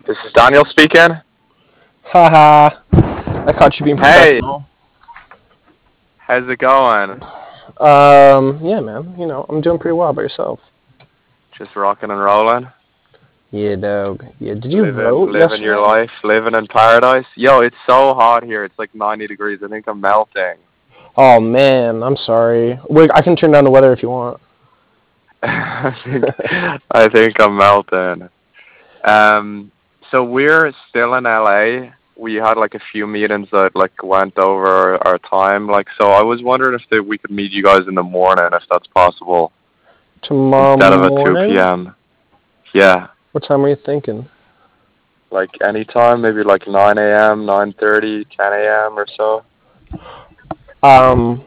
This is Daniel speaking. Haha. I caught you being Hey, professional. how's it going? Yeah, man. I'm doing pretty well by yourself. Just rocking and rolling, Yeah, dog. Yeah. Did you living vote living your yesterday? life, living in paradise. Yo, it's so hot here. It's like 90 degrees. I think I'm melting. Oh man, I'm sorry. Wait, I can turn down the weather if you want. I think I'm melting. Um, so we're still in LA. We had like a few meetings that like went over our time. Like, so I was wondering if we could meet you guys in the morning, if that's possible, Tomorrow instead of at 2 morning? p.m. Yeah. What time are you thinking? Like anytime, maybe like 9 a.m., 9:30, 10 a.m. or so. Um,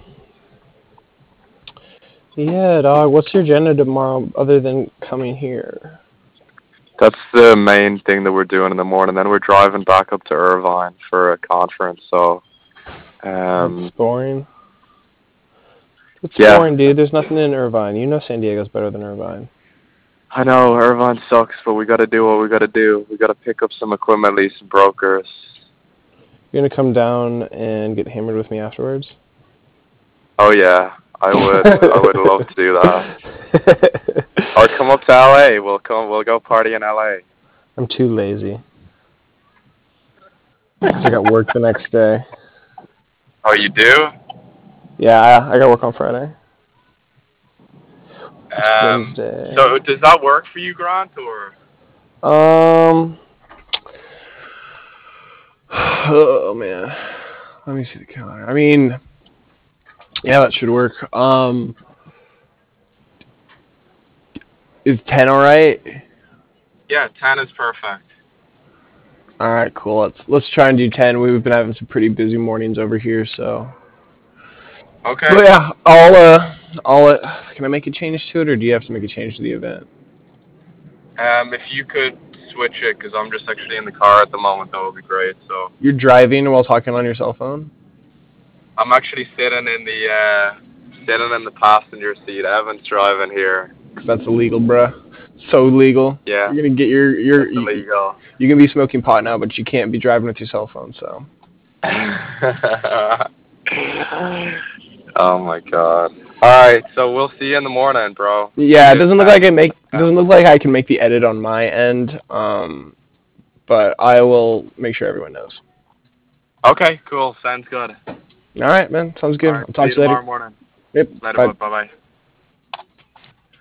yeah, dog. What's your agenda tomorrow other than coming here? That's the main thing that we're doing in the morning. Then we're driving back up to Irvine for a conference. So, That's um, boring. It's yeah, boring, dude. There's nothing in Irvine. You know San Diego's better than Irvine. I know Irvine sucks, but we got to do what we got to do. We got to pick up some equipment, lease some brokers. You're gonna come down and get hammered with me afterwards? Oh yeah, I would. I would love to do that. Or come up to LA. We'll come. We'll go party in LA. I'm too lazy because I got work the next day. Oh, you do? Yeah, I got work on Friday. It's Wednesday. So does that work for you, Grant, or? Um. Oh man. Let me see the calendar. I mean, yeah, that should work. Is 10 all right? Yeah, 10 is perfect. All right, cool. Let's try and do 10. We've been having some pretty busy mornings over here, so. Okay. But yeah, can I make a change to it, or do you have to make a change to the event? If you could switch it, because I'm just actually in the car at the moment, that would be great. So You're driving while talking on your cell phone? I'm actually sitting in the passenger seat. Evan's driving here. That's illegal, bruh. So legal. Yeah, You're gonna get that's illegal. you can be smoking pot now, but you can't be driving with your cell phone. So Oh my god. All right, so we'll see you in the morning, bro. See yeah, it you at doesn't look like 10. doesn't look like I can make the edit on my end. But I will make sure everyone knows. Okay, cool. Sounds good. All right, man. Sounds All good. I'll right, see talk you to you later. tomorrow morning. Yep. Later, Bye. bud. Bye bye.